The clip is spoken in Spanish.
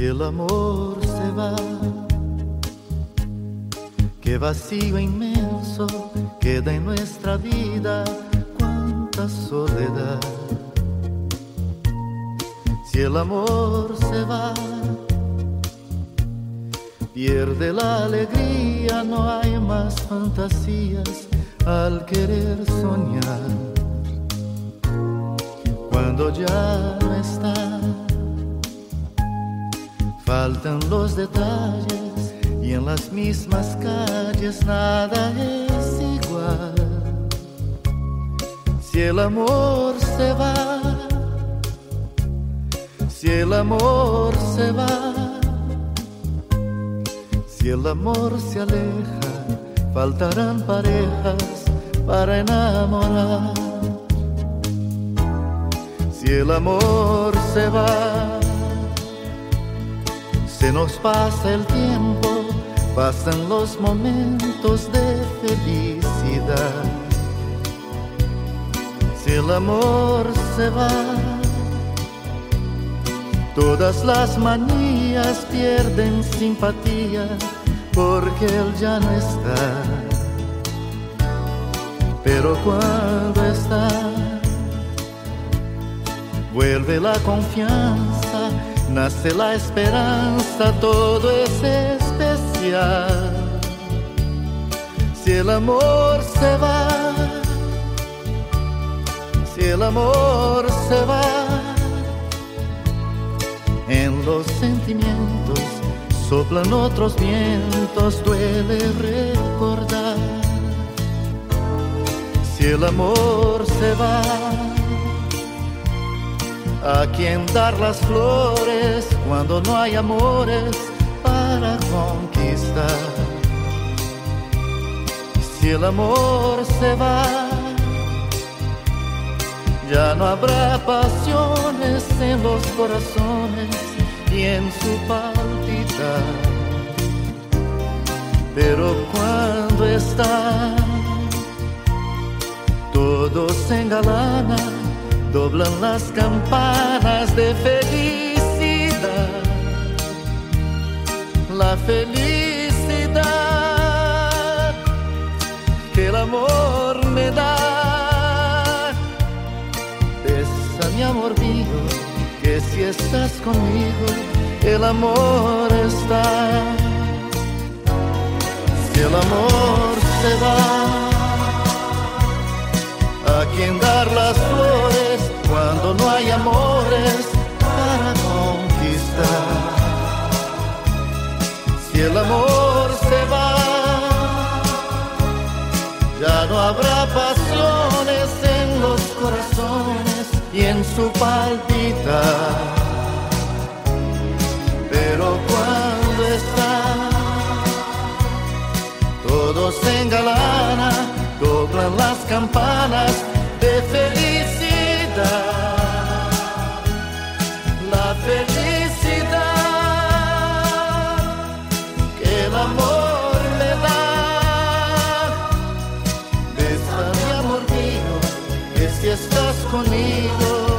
Si el amor se va, qué vacío inmenso queda en nuestra vida, cuánta soledad. Si el amor se va, pierde la alegría, no hay más fantasías al querer soñar. Cuando ya no está, faltan los detalles y en las mismas calles nada es igual. Si el amor se va, si el amor se va, si el amor se aleja, faltarán parejas para enamorar. Si el amor se va, se nos pasa el tiempo, pasan los momentos de felicidad. Si el amor se va, todas las manías pierden simpatía, porque él ya no está. Pero cuando está, vuelve la confianza, nace la esperanza, todo es especial. Si el amor se va, si el amor se va, en los sentimientos soplan otros vientos, duele recordar. Si el amor se va, ¿a quién dar las flores cuando no hay amores para conquistar? Si el amor se va, ya no habrá pasiones en los corazones y en su palpitar. Pero cuando está, todo se engalana, doblan las campanas de felicidad. La felicidad que el amor me da. Besa mi amor mío, que si estás conmigo, el amor está. Si el amor se va, ¿a quién dar las flores cuando no hay amores para conquistar? Si el amor se va, ya no habrá pasiones en los corazones y en su palpitar. Pero cuando está, todo se engalana, doblan las campanas de felicidad. La felicidad que el amor me da. Besa mi amor mío, que si estás conmigo,